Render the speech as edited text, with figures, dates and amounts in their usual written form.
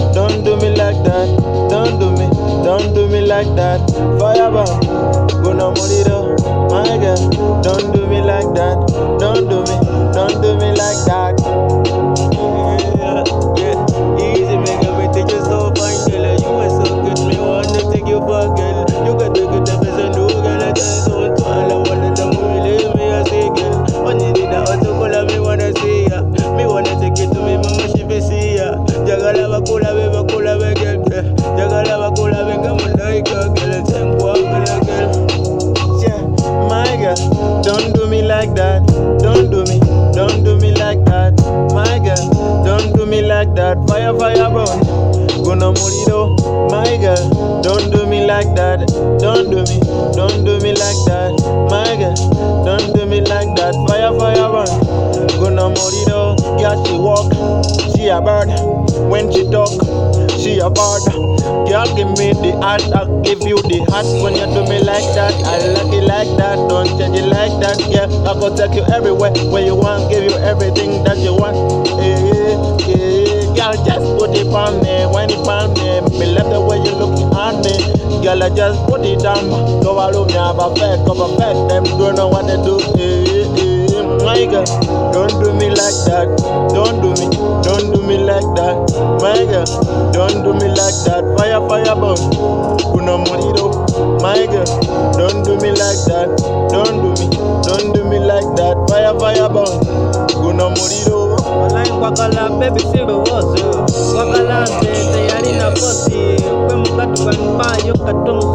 don't do me like that. Don't do me like that. Firebomb, gonna morido, my girl. Don't do me like that. Don't do me like that. Yeah, easy, make everything just so fine, girl. You are so good, me wanna take you for a girl. You got to get the best and do, girl. I just so tall, I wanna know you leave me, I say, girl. When you did that, also call me wanna see ya. Me wanna take it to me, mama, she be see ya. Jagala bakula be, girl. Jagala bakula be, come on, like a girl. Tempo, girl. Yeah, my girl, don't do me like that. Don't do me like that. My girl, don't do me like that. Fire, burn. Gonna morido, my girl. Don't do me like that. Don't do me like that. My girl, don't do me like that. Fire, burn. Gonna morido, yeah, she walk, she a bird. When she talk, she a bird. Girl, give me the heart, I'll give you the heart. When you do me like that, I like it like that. Don't change it like that, yeah. I go take you everywhere where you want, give you everything that you want. Girl, just put it on me, when it on me. Me love the way you looking at me. Girl, I just put it down. Go alone, me have a fake, them don't know what they do. My girl, don't do me like that. Don't do me like that. My girl, don't do me like that. Fire, burn. Kuna morido. My girl, don't do me like that. Don't do me like that. Fire, burn. Kuna morido. Online kwakala baby siruwozo. Kwakala nze teyali na posi. Kwe mukatu kwa mpa yo katongo